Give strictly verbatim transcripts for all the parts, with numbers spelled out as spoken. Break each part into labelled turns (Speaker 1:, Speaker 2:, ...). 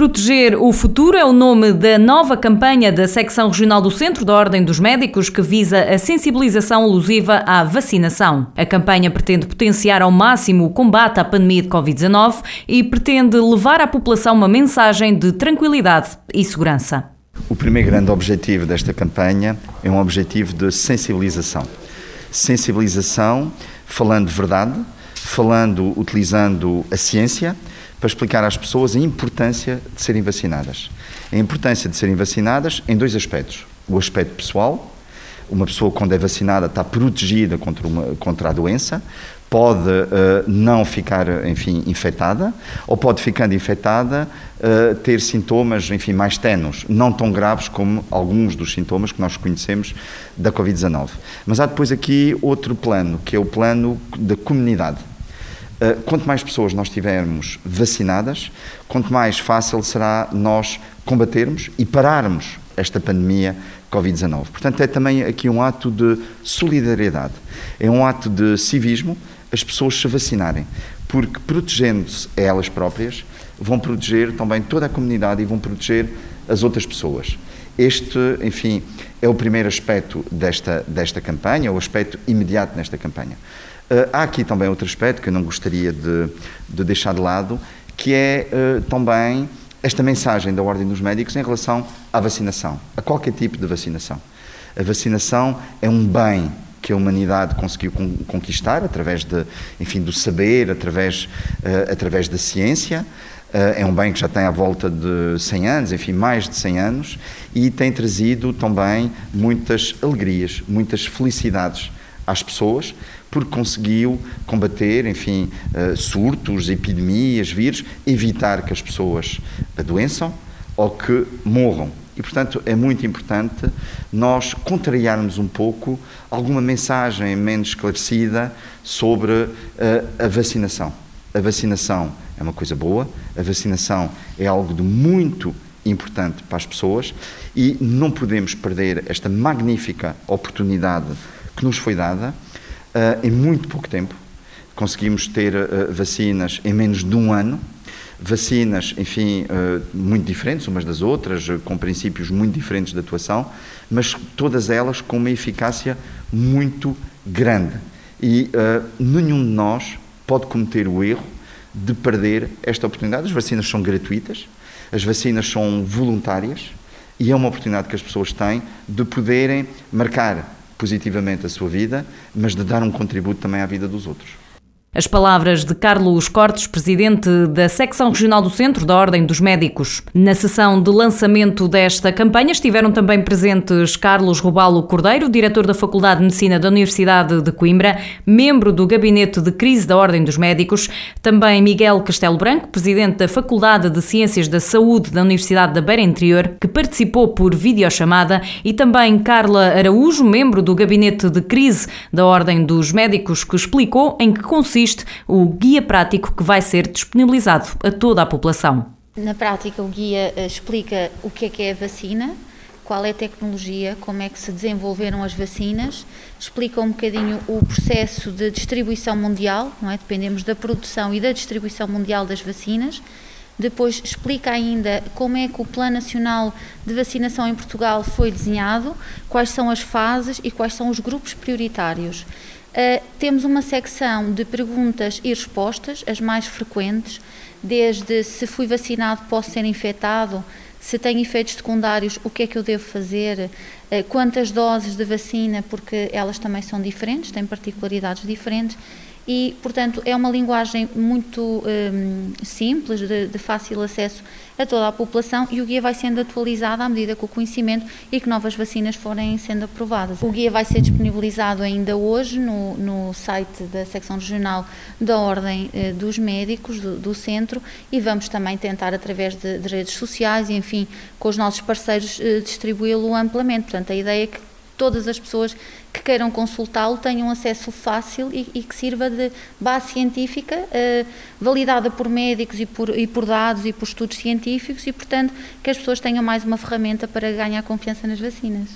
Speaker 1: Proteger o Futuro é o nome da nova campanha da Secção Regional do Centro da Ordem dos Médicos que visa a sensibilização alusiva à vacinação. A campanha pretende potenciar ao máximo o combate à pandemia de covid dezanove e pretende levar à população uma mensagem de tranquilidade e segurança.
Speaker 2: O primeiro grande objetivo desta campanha é um objetivo de sensibilização. Sensibilização, falando de verdade, falando, utilizando a ciência, para explicar às pessoas a importância de serem vacinadas. A importância de serem vacinadas em dois aspectos. O aspecto pessoal, uma pessoa quando é vacinada está protegida contra, uma, contra a doença, pode uh, não ficar, enfim, infectada, ou pode, ficando infectada, uh, ter sintomas, enfim, mais ténues, não tão graves como alguns dos sintomas que nós conhecemos da covid dezanove. Mas há depois aqui outro plano, que é o plano da comunidade. Uh, quanto mais pessoas nós tivermos vacinadas, quanto mais fácil será nós combatermos e pararmos esta pandemia covid dezanove. Portanto, é também aqui um ato de solidariedade, é um ato de civismo, as pessoas se vacinarem, porque protegendo-se a elas próprias, vão proteger também toda a comunidade e vão proteger as outras pessoas. Este, enfim, é o primeiro aspecto desta, desta campanha, o aspecto imediato nesta campanha. Uh, há aqui também outro aspecto que eu não gostaria de, de deixar de lado, que é uh, também esta mensagem da Ordem dos Médicos em relação à vacinação, a qualquer tipo de vacinação. A vacinação é um bem que a humanidade conseguiu conquistar através de, enfim, do saber, através, uh, através da ciência. Uh, é um bem que já tem à volta de cem anos, enfim, mais de cem anos, e tem trazido também muitas alegrias, muitas felicidades às pessoas, porque conseguiu combater, enfim, uh, surtos, epidemias, vírus, evitar que as pessoas adoeçam ou que morram. E, portanto, é muito importante nós contrariarmos um pouco alguma mensagem menos esclarecida sobre uh, a vacinação. A vacinação é uma coisa boa, a vacinação é algo de muito importante para as pessoas e não podemos perder esta magnífica oportunidade que nos foi dada uh, em muito pouco tempo. Conseguimos ter uh, vacinas em menos de um ano, vacinas, enfim, uh, muito diferentes umas das outras, uh, com princípios muito diferentes de atuação, mas todas elas com uma eficácia muito grande. E uh, nenhum de nós pode cometer o erro de perder esta oportunidade. As vacinas são gratuitas, as vacinas são voluntárias e é uma oportunidade que as pessoas têm de poderem marcar positivamente a sua vida, mas de dar um contributo também à vida dos outros.
Speaker 1: As palavras de Carlos Cortes, presidente da Secção Regional do Centro da Ordem dos Médicos. Na sessão de lançamento desta campanha estiveram também presentes Carlos Robalo Cordeiro, diretor da Faculdade de Medicina da Universidade de Coimbra, membro do Gabinete de Crise da Ordem dos Médicos, também Miguel Castelo Branco, presidente da Faculdade de Ciências da Saúde da Universidade da Beira Interior, que participou por videochamada, e também Carla Araújo, membro do Gabinete de Crise da Ordem dos Médicos, que explicou em que consiste o guia prático que vai ser disponibilizado a toda a população.
Speaker 3: Na prática, o guia explica o que é que é a vacina, qual é a tecnologia, como é que se desenvolveram as vacinas, explica um bocadinho o processo de distribuição mundial, não é? Dependemos da produção e da distribuição mundial das vacinas. Depois explica ainda como é que o Plano Nacional de Vacinação em Portugal foi desenhado, quais são as fases e quais são os grupos prioritários. Uh, temos uma secção de perguntas e respostas, as mais frequentes, desde se fui vacinado posso ser infectado, se tenho efeitos secundários, o que é que eu devo fazer, uh, quantas doses de vacina, porque elas também são diferentes, têm particularidades diferentes. E, portanto, é uma linguagem muito um, simples, de, de fácil acesso a toda a população, e o guia vai sendo atualizado à medida que o conhecimento e que novas vacinas forem sendo aprovadas. O guia vai ser disponibilizado ainda hoje no, no site da Secção Regional da Ordem eh, dos Médicos do, do Centro, e vamos também tentar, através de, de redes sociais e, enfim, com os nossos parceiros, eh, distribuí-lo amplamente. Portanto, a ideia é que todas as pessoas que queiram consultá-lo tenham acesso fácil e, e que sirva de base científica, eh, validada por médicos e por, e por dados e por estudos científicos, e, portanto, que as pessoas tenham mais uma ferramenta para ganhar confiança nas vacinas.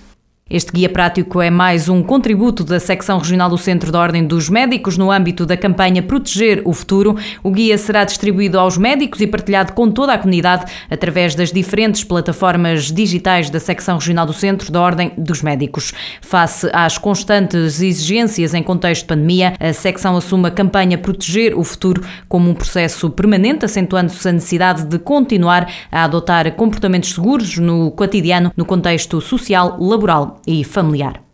Speaker 1: Este guia prático é mais um contributo da Secção Regional do Centro da Ordem dos Médicos no âmbito da campanha Proteger o Futuro. O guia será distribuído aos médicos e partilhado com toda a comunidade através das diferentes plataformas digitais da Secção Regional do Centro da Ordem dos Médicos. Face às constantes exigências em contexto de pandemia, a secção assume a campanha Proteger o Futuro como um processo permanente, acentuando-se a necessidade de continuar a adotar comportamentos seguros no cotidiano, no contexto social, laboral e familiar.